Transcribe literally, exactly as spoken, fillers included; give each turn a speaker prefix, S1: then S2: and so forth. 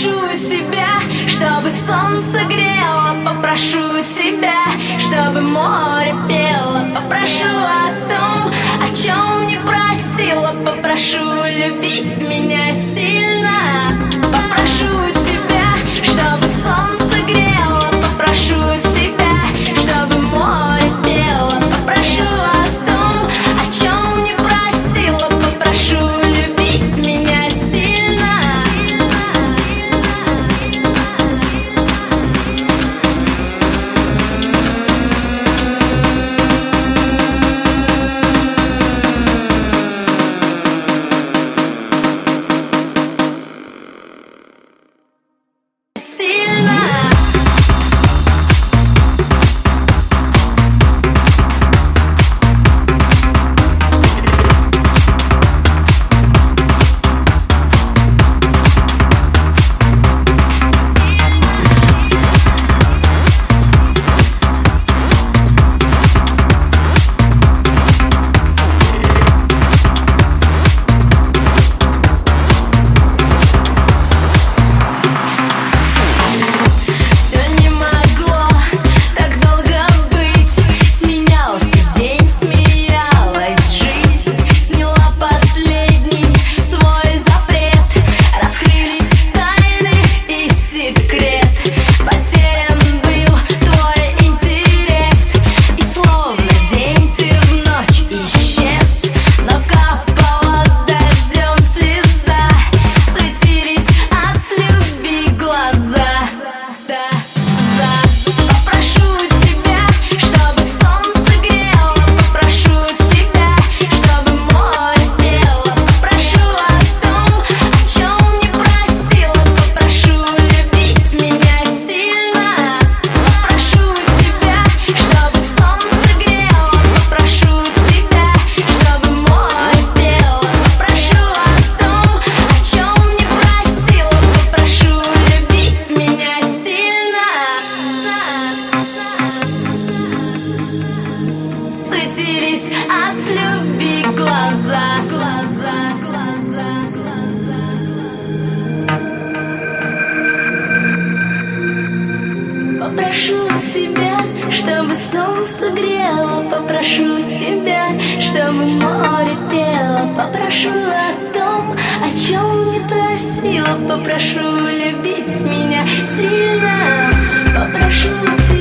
S1: Попрошу тебя, чтобы солнце грело, попрошу тебя, чтобы море пело, попрошу о том, о чем не просила, попрошу любить меня сильно. Попрошу тебя, чтобы солнце грело, попрошу тебя, чтобы море пело, попрошу о том, о чем не просила, попрошу любить меня сильно. Светились от любви глаза, глаза, глаза, глаза, глаза. Попрошу тебя, чтобы солнце грело, попрошу тебя, чтобы море пело, попрошу о том, о чем не просила, попрошу любить меня сильно, попрошу тебя.